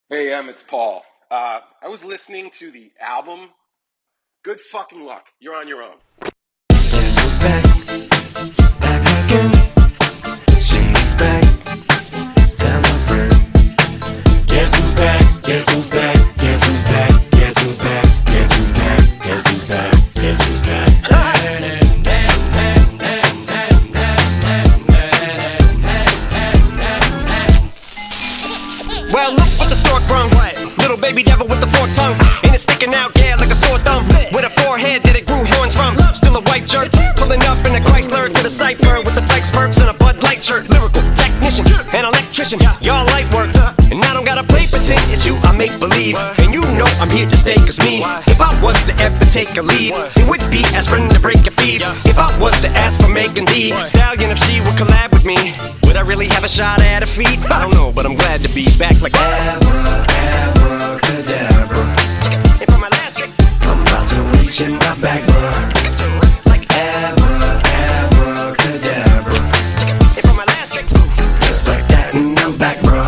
Hey, it's Paul. I was listening to the album. Good fucking luck. You're on your own. Guess who's back? Back again. She's back. Tell a friend. Guess who's back? Guess who's back? Guess who's back? Guess who's back? Guess who's back? Guess who's back? Guess who's back? Well, look what the stork brung. Little baby devil with the forked tongue. And it's sticking out, yeah, like a sore thumb. With a forehead that it grew horns from. Still a white jerk. Pulling up in a Chrysler to the cipher. With the Fikes perks and a Bud Light shirt. Lyrical technician, an electrician. Y'all light work. And I don't gotta play pretend. It's you I make believe. And you know I'm here to stay, cause me, if I was to ever take a leave, it would be aspirin to break a feed. If I was to ask for Megan Thee Stallion, if she would collab with me, would I really have a shot at her feet? I don't know, but I'm glad to be back like Abracadabra. And for my last trick, I'm about to reach in my back, bruh. like Abracadabra. And for my last trick, Just like that, and I'm back, bruh.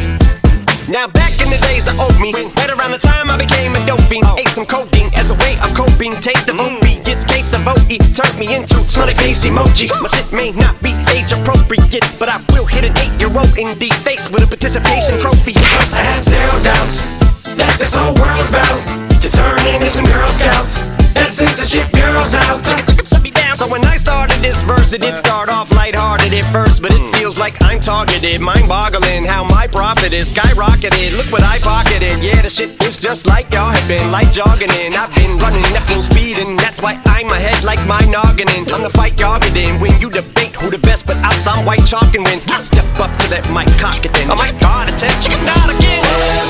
now back in the days of oat meat, right around the time I became a dope fiend, ate some codeine as a way of coping. Taste the movie, it's case of OE, turned me into smiley face emoji. My shit may not be age appropriate, but I will hit an 8-year-old in the face with a participation trophy. Plus I have zero doubts that this whole world's bound to turn into some Girl Scouts. That censorship bureau's out. So when I started this verse, it did start off lighthearted at first, but it feels like I'm targeted. Mind-boggling how my profit is skyrocketed. Look what I pocketed. Yeah, the shit is just like y'all have been, like jogging in. I've been running at full speed, and that's why I'm ahead like my noggin in. I'm the fight y'all get in when you debate who the best, but I'm some white chalk, and when I step up to that mic, cock it then. Oh my God, it's chicken out again.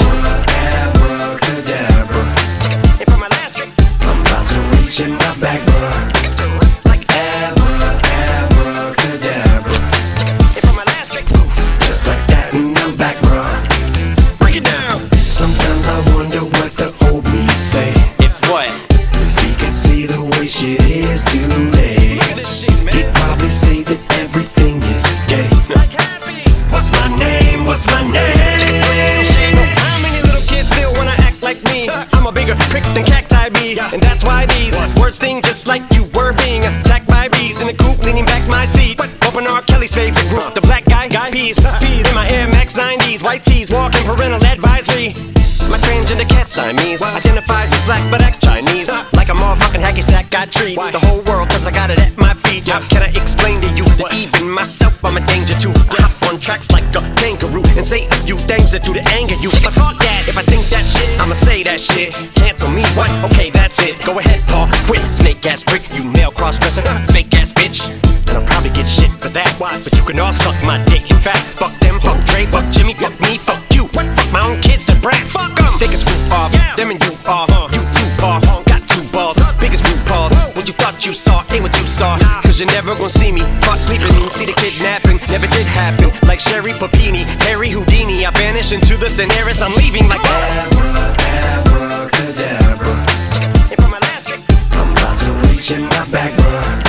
Abracadabra. And for my last trick, I'm about to reach in my back, bruh. like Abracadabra. and for my last trick, Just like that, and I'm back, bruh. break it down. Sometimes I wonder what the old me'd say If what? if he could see the way shit is today. Look at this shit, man. He'd probably say that everything is gay. Like happy. What's my name? What's my name? So how many little kids still wanna act like me? I'm a bigger prick than cacti bee, and that's why these words sting just like you were being attacked by bees in the coop, leaning back my seat. Open R. Kelly's favorite group, the black guy peas. Feed in my Air Max 90s, white tees, walking parental advisory. My transgender cat Siamese identifies as black but acts Chinese. Like a motherfucking hacky sack, got treat the whole world cause I got it at my feet. How can I explain to you that even myself I'm a danger to? I hop on tracks like a kangaroo and say a few things that do to anger you. But fuck that, if I think that shit, I'ma say that shit. Cancel me, what? Okay, that's it. Go ahead, Paul, quit. Snake ass prick, you male cross-dresser, fake ass bitch. And I'll probably get shit for that. But you can all suck my dick. In fact, fuck them, fuck Dre, fuck Jimmy, fuck me, fuck you. Fuck my own kids, the brats. Fuck them. They can screw off. Them and you are. You two are. Got two balls. Biggest root paws. What you thought you saw ain't what you saw. Cause you're never gonna see me caught sleeping. See the kidnapping. Never did happen. Like Sherry Papini, Harry Houdini. I vanish into the thin air as I'm leaving like Abracadabra. And for my last trick, I'm about to reach in my back, bruh.